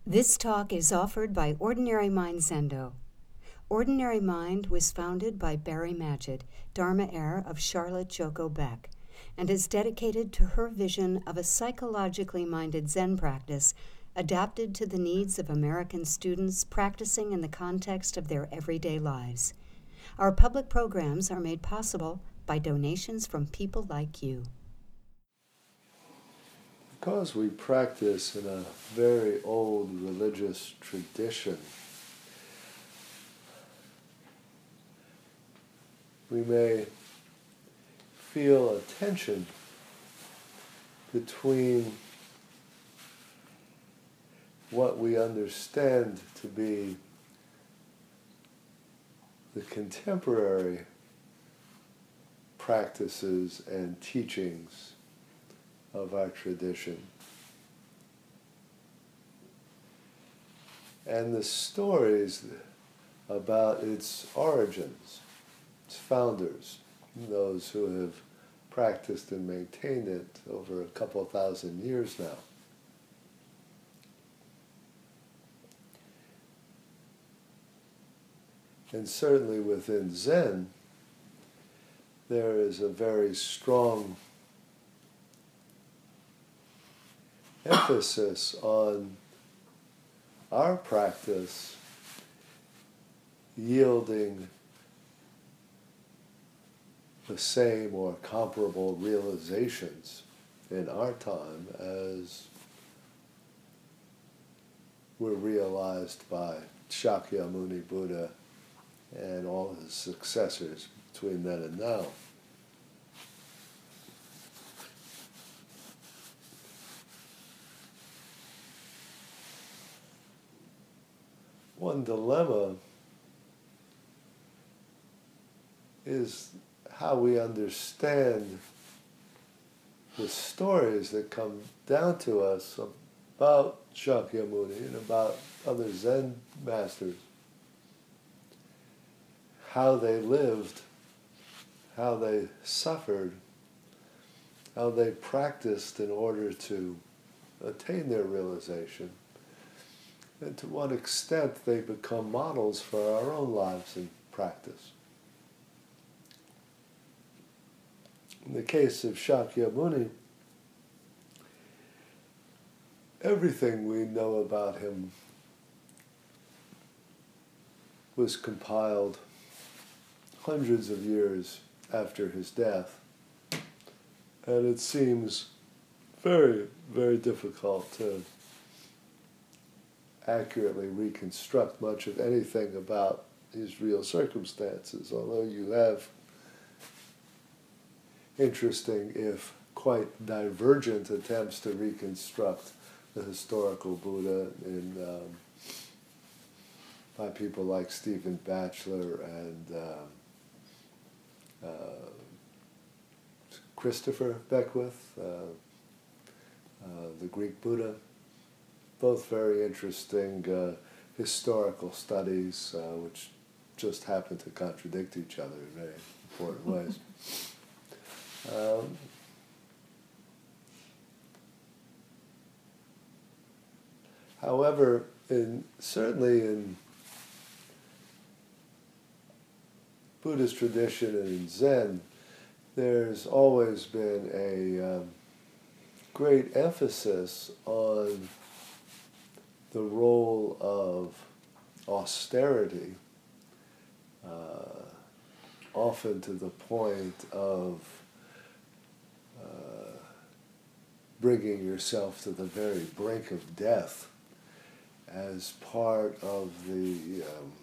This talk is offered by Ordinary Mind Zendo. Ordinary Mind was founded by Barry Magid, Dharma heir of Charlotte Joko Beck, and is dedicated to her vision of a psychologically minded Zen practice adapted to the needs of American students practicing in the context of their everyday lives. Our public programs are made possible by donations from people like you. Because we practice in a very old religious tradition, we may feel a tension between what we understand to be the contemporary practices and teachings of our tradition and the stories about its origins, its founders, those who have practiced and maintained it over a couple thousand years now. And certainly within Zen, there is a very strong emphasis on our practice yielding the same or comparable realizations in our time as were realized by Shakyamuni Buddha and all his successors between then and now. One dilemma is how we understand the stories that come down to us about Shakyamuni and about other Zen masters, how they lived, how they suffered, how they practiced in order to attain their realization, and to what extent they become models for our own lives and practice. In the case of Shakyamuni, everything we know about him was compiled hundreds of years after his death, and it seems very, very difficult to accurately reconstruct much of anything about his real circumstances, although you have interesting, if quite divergent, attempts to reconstruct the historical Buddha by people like Stephen Batchelor and Christopher Beckwith, the Greek Buddha. Both very interesting historical studies, which just happen to contradict each other in very important ways. However, certainly in Buddhist tradition and in Zen, there's always been a great emphasis on the role of austerity, often to the point of bringing yourself to the very brink of death as part of the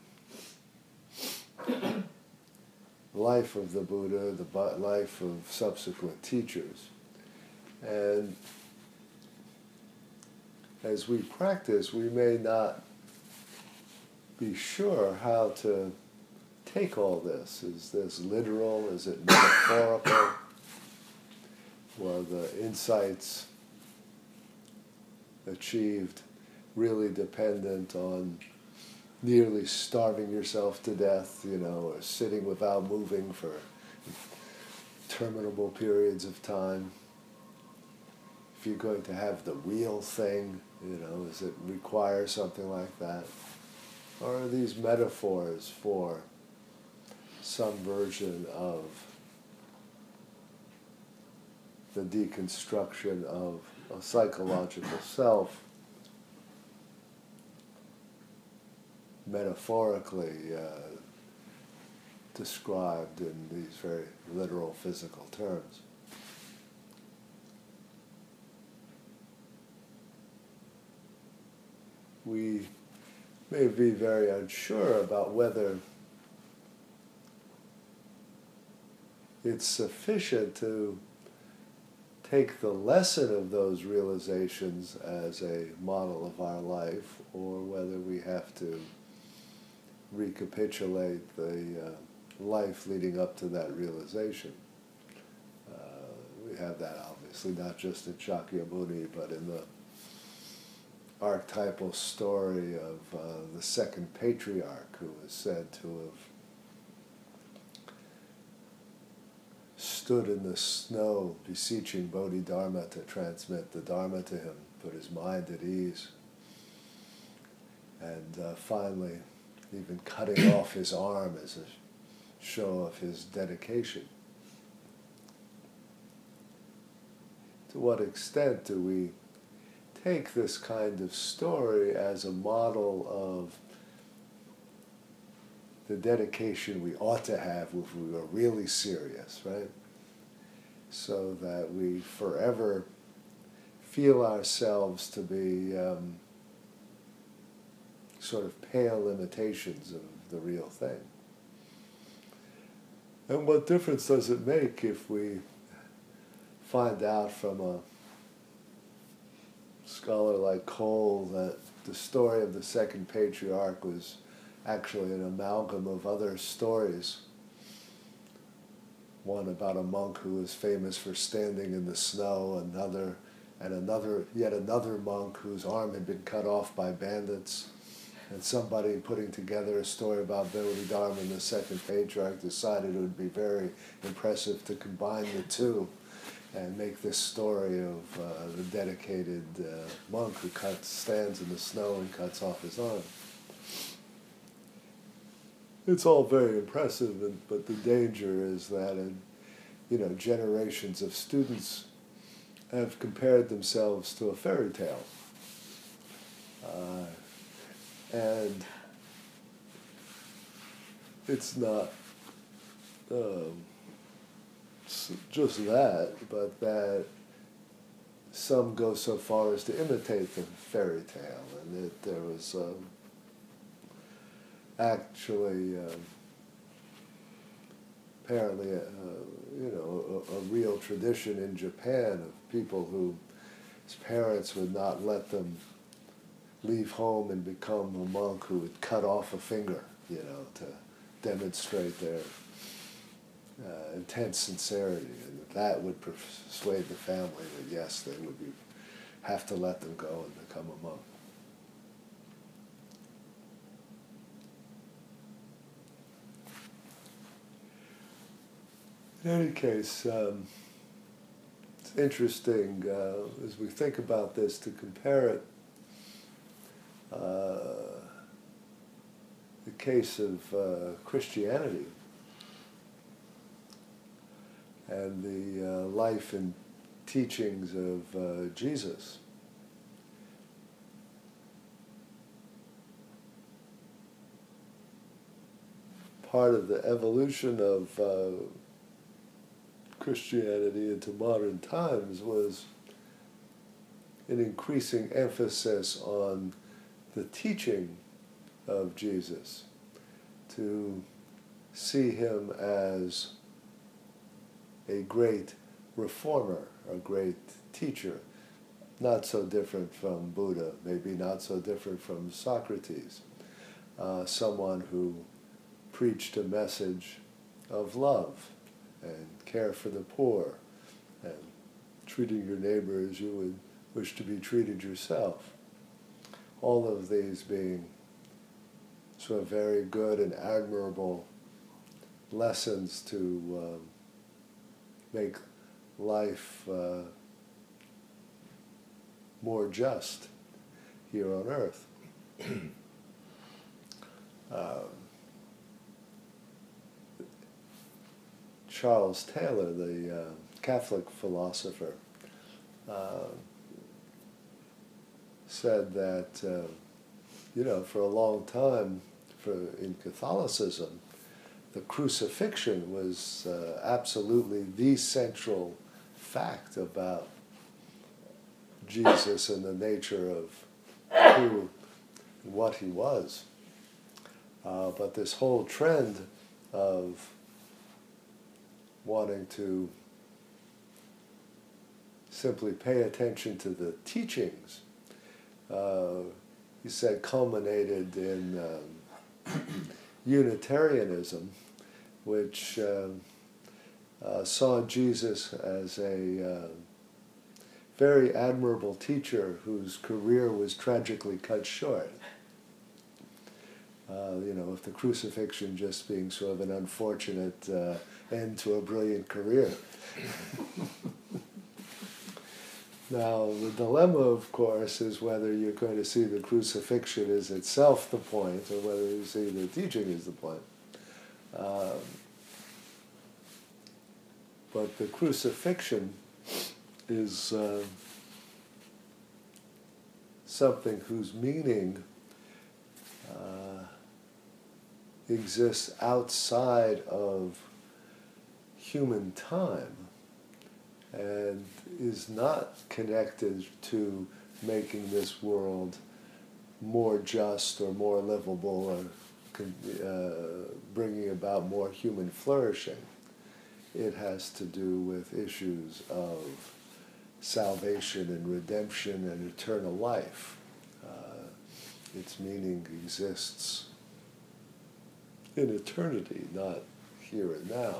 life of the Buddha, the life of subsequent teachers. And as we practice, we may not be sure how to take all this. Is this literal? Is it metaphorical? Were the insights achieved really dependent on nearly starving yourself to death, or sitting without moving for interminable periods of time? If you're going to have the real thing, Does it require something like that? Or are these metaphors for some version of the deconstruction of a psychological self, metaphorically described in these very literal physical terms? We may be very unsure about whether it's sufficient to take the lesson of those realizations as a model of our life, or whether we have to recapitulate the life leading up to that realization. We have that obviously not just in Shakyamuni, but in the archetypal story of the second patriarch, who is said to have stood in the snow beseeching Bodhidharma to transmit the Dharma to him, put his mind at ease, and finally even cutting off his arm as a show of his dedication. To what extent do we take this kind of story as a model of the dedication we ought to have if we were really serious, right? So that we forever feel ourselves to be sort of pale imitations of the real thing. And what difference does it make if we find out from a scholar like Cole that the story of the second patriarch was actually an amalgam of other stories? One about a monk who was famous for standing in the snow, yet another monk whose arm had been cut off by bandits, and somebody putting together a story about Bodhidharma and the second patriarch decided it would be very impressive to combine the two and make this story of the dedicated monk who stands in the snow and cuts off his arm. It's all very impressive, but the danger is that generations of students have compared themselves to a fairy tale. And it's not just that, but that some go so far as to imitate the fairy tale, and that there was actually apparently a real tradition in Japan of people whose parents would not let them leave home and become a monk who would cut off a finger, to demonstrate their intense sincerity, and that would persuade the family that yes, they would have to let them go and become a monk. In any case, it's interesting as we think about this to compare it. The case of Christianity and the life and teachings of Jesus. Part of the evolution of Christianity into modern times was an increasing emphasis on the teaching of Jesus, to see him as a great reformer, a great teacher, not so different from Buddha, maybe not so different from Socrates, someone who preached a message of love and care for the poor and treating your neighbor as you would wish to be treated yourself. All of these being sort of very good and admirable lessons to make life more just here on earth. Charles Taylor, the Catholic philosopher, said that, for a long time in Catholicism, the crucifixion was absolutely the central fact about Jesus and the nature of who and what he was. But this whole trend of wanting to simply pay attention to the teachings, he said, culminated in Unitarianism, which saw Jesus as a very admirable teacher whose career was tragically cut short. With the crucifixion just being sort of an unfortunate end to a brilliant career. Now, the dilemma, of course, is whether you're going to see the crucifixion as itself the point, or whether you see the teaching as the point. But the crucifixion is something whose meaning exists outside of human time and is not connected to making this world more just or more livable or bringing about more human flourishing. It has to do with issues of salvation and redemption and eternal life. Its meaning exists in eternity, not here and now.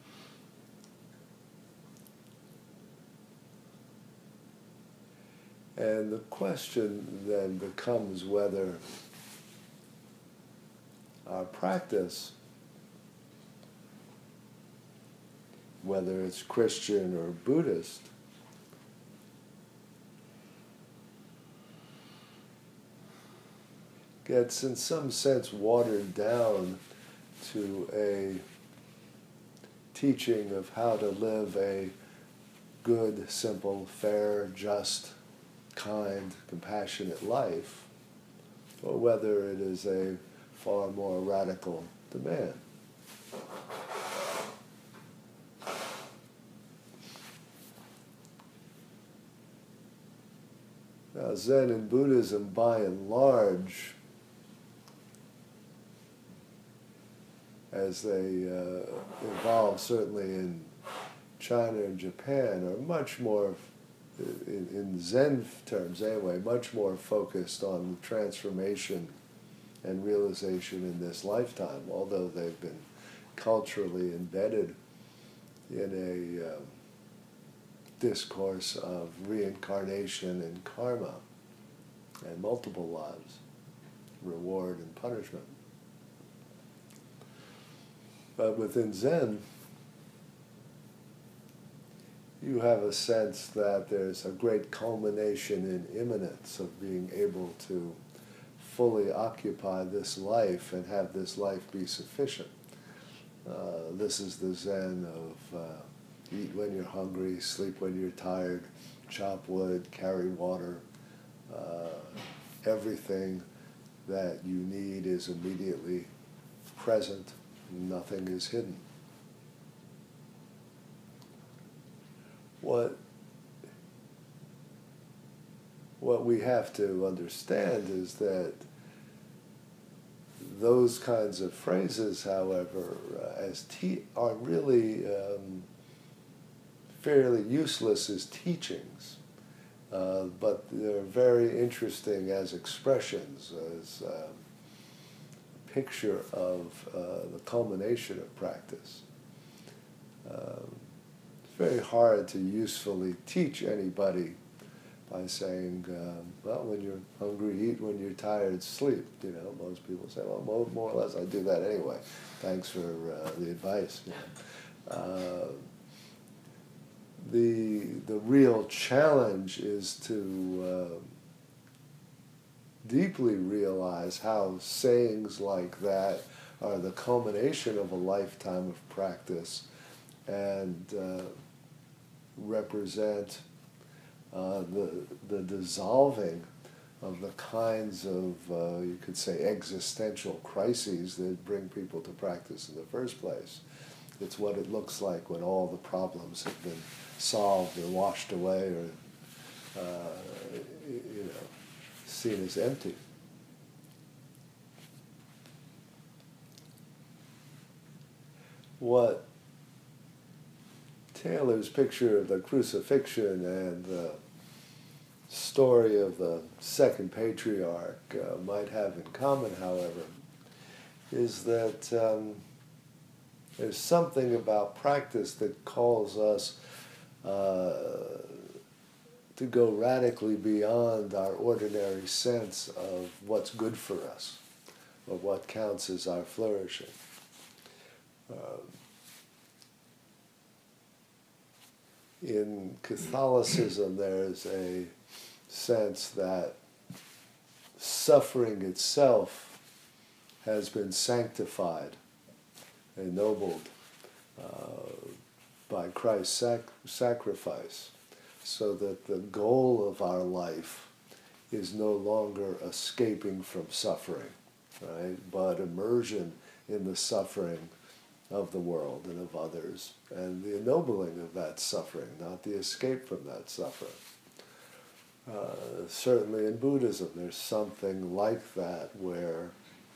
And the question then becomes whether our practice, whether it's Christian or Buddhist, gets in some sense watered down to a teaching of how to live a good, simple, fair, just, kind, compassionate life, or whether it is a far more radical demand. Now, Zen and Buddhism, by and large, as they evolve, certainly in China and Japan, are much more, in Zen terms anyway, much more focused on transformation and realization in this lifetime, although they've been culturally embedded in a discourse of reincarnation and karma and multiple lives, reward and punishment. But within Zen, you have a sense that there's a great culmination in immanence of being able to fully occupy this life and have this life be sufficient. This is the Zen of eat when you're hungry, sleep when you're tired, chop wood, carry water. Everything that you need is immediately present. Nothing is hidden. What we have to understand is that those kinds of phrases, however, are really fairly useless as teachings, but they're very interesting as expressions, as picture of the culmination of practice. It's very hard to usefully teach anybody by saying, well, when you're hungry, eat. When you're tired, sleep. Most people say, well, more or less, I do that anyway. Thanks for the advice. The real challenge is to deeply realize how sayings like that are the culmination of a lifetime of practice and represent the dissolving of the kinds of, you could say, existential crises that bring people to practice in the first place. It's what it looks like when all the problems have been solved or washed away or, seen as empty. What Taylor's picture of the crucifixion and the story of the second patriarch might have in common, however, is that there's something about practice that calls us to go radically beyond our ordinary sense of what's good for us, or what counts as our flourishing. In Catholicism, there's a sense that suffering itself has been sanctified, ennobled by Christ's sacrifice, so that the goal of our life is no longer escaping from suffering, right? But immersion in the suffering of the world and of others, and the ennobling of that suffering, not the escape from that suffering. Certainly in Buddhism, there's something like that, where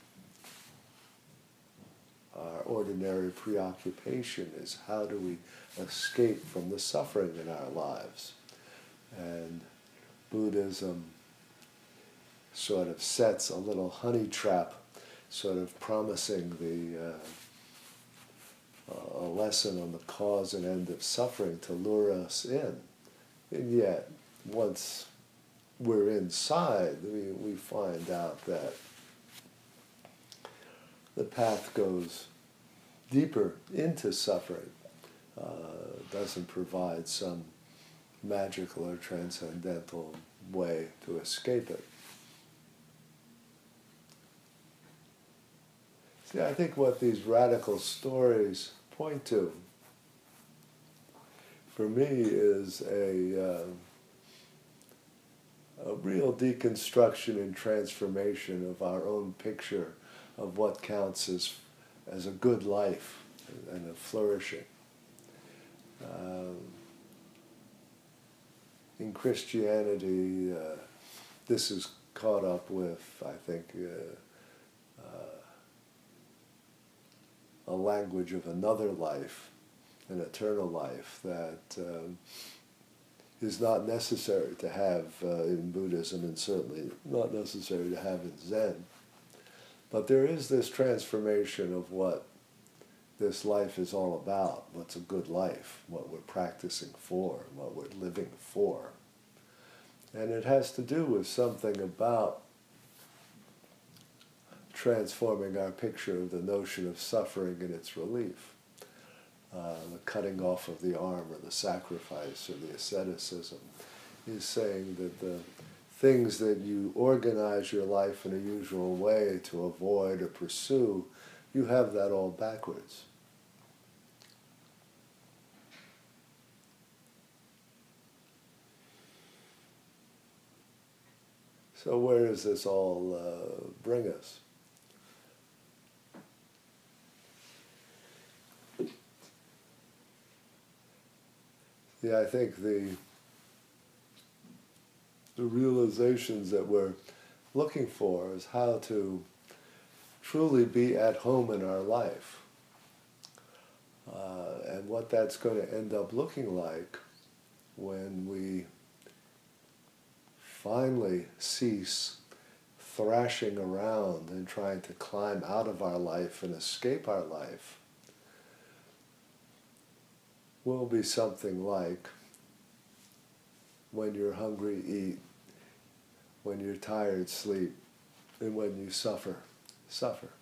our ordinary preoccupation is how do we escape from the suffering in our lives. And Buddhism sort of sets a little honey trap, sort of promising a lesson on the cause and end of suffering to lure us in. And yet, once we're inside, we find out that the path goes deeper into suffering, doesn't provide some magical or transcendental way to escape it. See, I think what these radical stories point to, for me, is a real deconstruction and transformation of our own picture of what counts as a good life and a flourishing. In Christianity, this is caught up with, I think, a language of another life, an eternal life that is not necessary to have in Buddhism, and certainly not necessary to have in Zen. But there is this transformation of what this life is all about, what's a good life, what we're practicing for, what we're living for. And it has to do with something about transforming our picture of the notion of suffering and its relief. The cutting off of the arm or the sacrifice or the asceticism is saying that the things that you organize your life in a usual way to avoid or pursue, you have that all backwards. So where does this all bring us? Yeah, I think the realizations that we're looking for is how to truly be at home in our life. And what that's going to end up looking like when we finally cease thrashing around and trying to climb out of our life and escape our life, will be something like, when you're hungry, eat, when you're tired, sleep, and when you suffer, suffer.